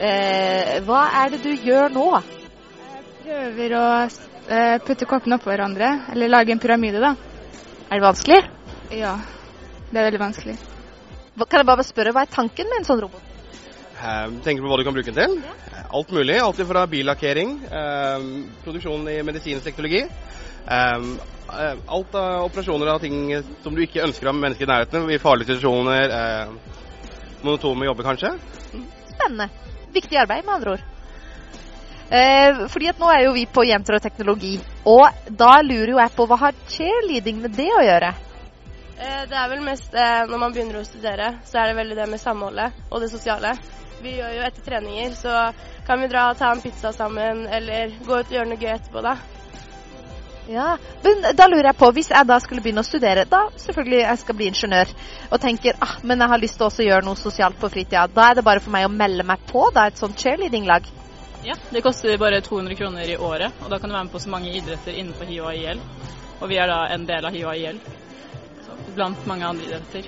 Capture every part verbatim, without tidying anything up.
Eh, hva er det du gjør nå? Jeg prøver å eh, putte koppene opp på hverandre, eller lage en pyramide da. Er det vanskelig? Ja, det er veldig vanskelig. Hva, kan jeg bare spørre, hva er tanken med en sånn robot? Eh, tenker på hva du kan bruke den til? Ja. Alt mulig, alt fra billakkering, eh, produksjon i medisinsk teknologi. Um, uh, alt av operasjoner av ting som du ikke ønsker av mennesker i nærheten, i farlige situasjoner, uh, monotone jobber kanskje. Spennende. Viktig arbeid med andre ord. Uh, fordi at nå er jo vi på Jenter og teknologi, og da lurer jo jeg på hva har cheerleading med det å gjøre? Uh, det er vel mest uh, når man begynner å studere, så er det veldig det med samholdet og det sosiale. Vi gjør jo etter treninger, så kan vi dra og ta en pizza sammen, eller gå ut og gjøre noe gøy etterpå da. Ja, men da lurer jeg på, hvis jeg da skulle begynne å studere, da selvfølgelig jeg skal bli ingeniør, og tenker, ah, men jeg har lyst til også å gjøre noe sosialt på fritida, da er det bare for meg å melde meg på, da et sånt cheerleading-lag? Ja, det koster bare to hundre kroner i året, og da kan du være med på så mange idretter innenfor H I O A I L, og vi er da en del av H I O A I L, blant mange andre idretter.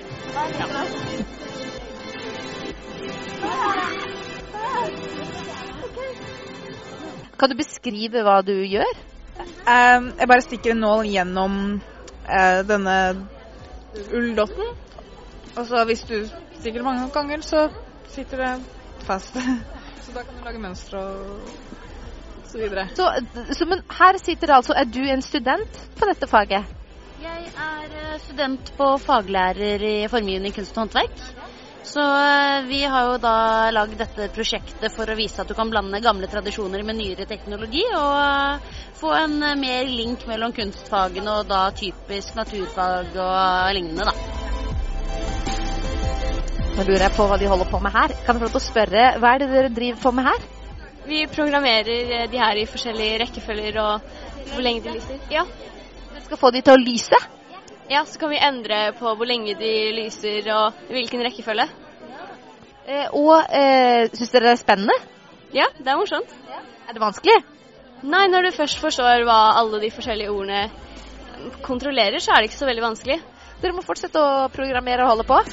Ja. Kan du beskrive hva du gjør? Um, jeg bare stikker en nål gjennom uh, denne ulldotten, og så hvis du stikker mange ganger, så sitter det fast. Så da kan du lage mønstre og så videre. Så, så men her sitter det altså, er du en student på dette faget? Jeg er student på faglærer i formgivning, kunst og håndverk. Så vi har jo da laget dette prosjektet for å vise at du kan blande gamle tradisjoner med nyere teknologi, og få en mer link mellom kunstfagene og da typisk naturfag og lignende da. Nå lurer jeg på hva de holder på med her. Kan jeg få lov til å spørre, hva er det dere driver på med her? Vi programmerer de her i forskjellige rekkefølger og hvor lenge de lyser. Ja. Dere skal få de til å lyse? Ja, så kan vi endre på hvor lenge de lyser og hvilken rekkefølge. Eh, og eh, synes dere det er spennende? Ja, det er morsomt. Ja. Er det vanskelig? Nei, når du først forstår hva alle de forskjellige ordene kontrollerer, så er det ikke så veldig vanskelig. Dere må fortsette å programmere og holde på.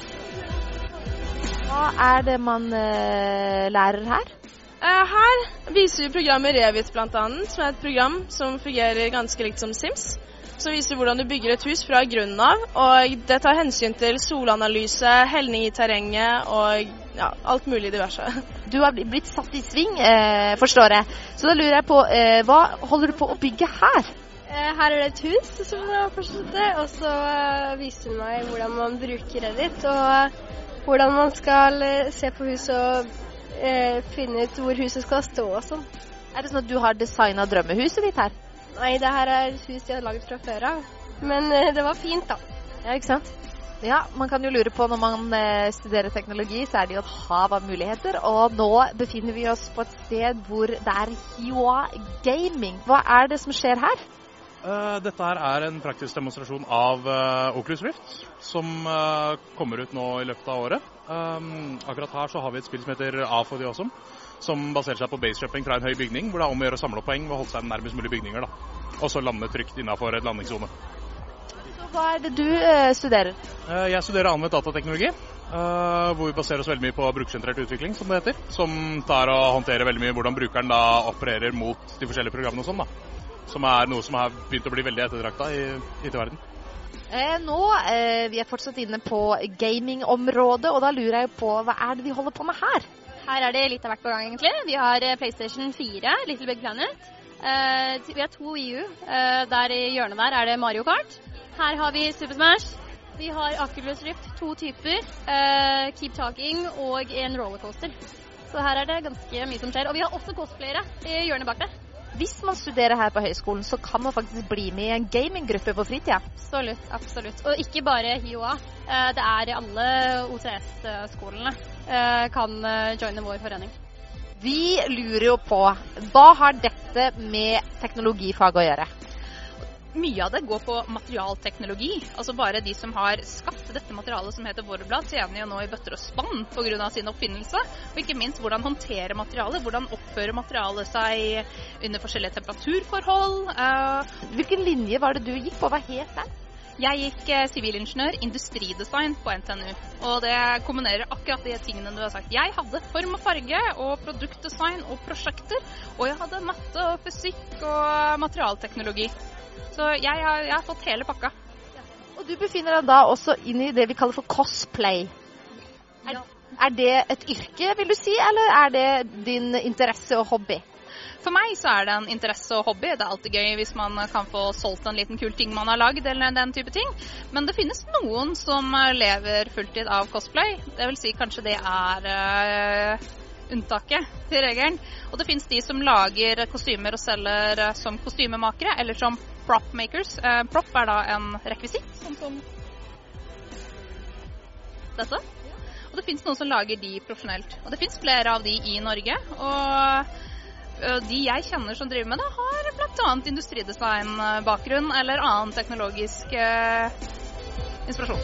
Hva er det man eh, lærer her? Uh, her viser vi programmet Revit blant annet, som er et program som fungerer ganske likt som Sims. Som viser hvordan du bygger et hus fra grunnen av, og det tar hensyn til solanalyse, helning i terrenget og ja, alt mulig diverse. Du har blitt satt i sving, eh, forstår jeg. Så da lurer jeg på, eh, hva holder du på å bygge her? Eh, her er det et hus som jeg fortsetter, og så eh, viser du meg hvordan man bruker Reddit, og hvordan man skal eh, se på huset og eh, finne ut hvor huset skal stå og sånn. Er det sånn at du har designet drømmehuset ditt her? Nei, det her er et hus jeg har laget fra før av. Men eh, det var fint da. Ja, ikke sant? Ja, man kan jo lure på når man eh, studerer teknologi, så er det jo et hav av muligheter. Og nå befinner vi oss på et sted hvor det er H I O A Gaming. Hva er det som skjer her? Uh, dette her er en praktisk demonstrasjon av uh, Oculus Rift, som uh, kommer ut nå i løpet av året. Um, akkurat her så har vi et spill som heter A for the Awesome, som baserer seg på basejumping fra en høy bygning, hvor det er om å gjøre å samle opp poeng ved å holde seg nærmest mulig bygninger, da. Og så lande trygt innenfor et landingszone. Så hva er det du uh, studerer? Uh, jeg studerer anvendt datateknologi, uh, hvor vi baserer oss veldig mye på brukersentrert utvikling, som det heter. Som tar og håndterer veldig mye hvordan brukeren da opererer mot de forskjellige programmene og sånn, da. Som er noe som har begynt å bli veldig ettertraktet i I T-verden. Eh, nå, eh, vi er fortsatt inne på gamingområdet, og da lurer jeg på, hva er det vi holder på med her? Her er det litt av hvert på gang, egentlig. Vi har PlayStation fire, Little Big Planet. Eh, vi har to Wii U. Eh, der i hjørnet der er det Mario Kart. Her har vi Super Smash. Vi har Oculus Rift, to typer. Eh, Keep Talking og en rollercoaster. Så her er det ganske mye som skjer. Og vi har også cosplayere i hjørnet bak det. Hvis man studerer her på høyskolen, så kan man faktisk bli med i en gaminggruppe på fritida. Absolutt, absolutt. Og ikke bare H I O A. Det er alle O T S-skolene kan joine vår forening. Vi lurer jo på, hva har dette med teknologifag å gjøre? Mye av det går på materialteknologi, altså bare de som har skapt dette materialet som heter Vorblad, tjener jo nå i bøtter og spann på grunn av sin oppfinnelse, og ikke minst hvordan håndtere materialet, hvordan oppføre materialet seg under forskjellige temperaturforhold. Hvilken linje var det du gikk på? Hva het den? Jeg gikk sivilingeniør industridesign på N T N U, og det kombinerer akkurat de tingene du har sagt. Jeg hadde form og farge og produktdesign og prosjekter, og jeg hadde matte og fysikk og materialteknologi. Så jeg har, jeg har fått hele pakka. Og du befinner deg da også inn i det vi kaller for cosplay. Er, er det et yrke, vil du si, eller er det din interesse og hobby? For meg så er det en interesse og hobby. Det er alltid gøy hvis man kan få solgt en liten kul ting man har lagd, eller den type ting. Men det finnes noen som lever fulltid av cosplay. Det vil si kanskje det er uh, unntaket til regelen. Og det finnes de som lager kostymer og selger uh, som kostymemakere, eller som prop makers. Uh, prop er da en rekvisitt, sånn som dette. Og det finnes noen som lager de profesjonelt. Og det finnes flere av de i Norge, og de jeg kjenner som driver med det, har blant annet industridesign-bakgrunn eller annen teknologisk eh, inspirasjon.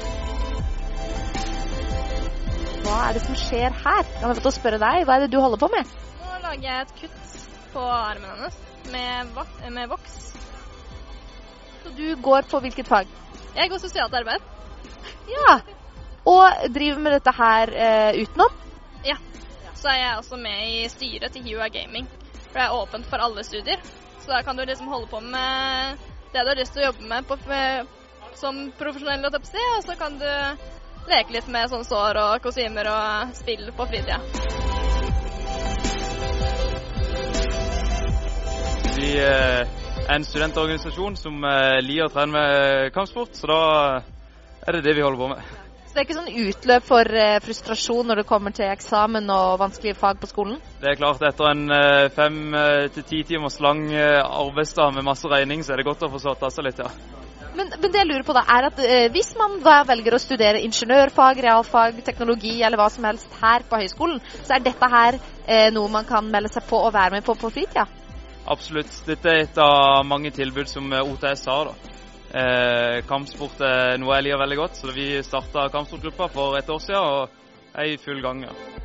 Hva er det som skjer her? Jeg har fått å spørre deg, hva er det du holder på med? Nå lager jeg et kutt på armen hennes med, med voks. Så du går på hvilket fag? Jeg går sosialt arbeid. Ja, og driver med dette her eh, utenom? Ja. Så er jeg også med i styret til H I O A Gaming, for det er åpent for alle studier. Så da kan du liksom holde på med det du har lyst til å jobbe med på, som profesjonell, og så kan du leke litt med sånn sår og kostymer og spill på fritida. Vi er en studentorganisasjon som liker å trene med kampsport, så da er det det vi holder på med. Så det er ikke sånn utløp for uh, frustrasjon når det kommer til eksamen og vanskelige fag på skolen? Det er klart, etter en uh, fem uh, til ti timers lang uh, arbeidsdag med masse regning, så er det godt å få satt av seg litt, ja. Men, men det jeg lurer på da, er at uh, hvis man da velger å studere ingeniørfag, realfag, teknologi eller hva som helst her på høyskolen, så er dette her uh, noe man kan melde seg på og være med på på fritida? Absolutt. Dette er et av mange tilbud som O T S har da. Eh, kampsport er noe jeg liker veldig godt, så vi startet kampsportgruppa for et år siden og er i full gang. Ja.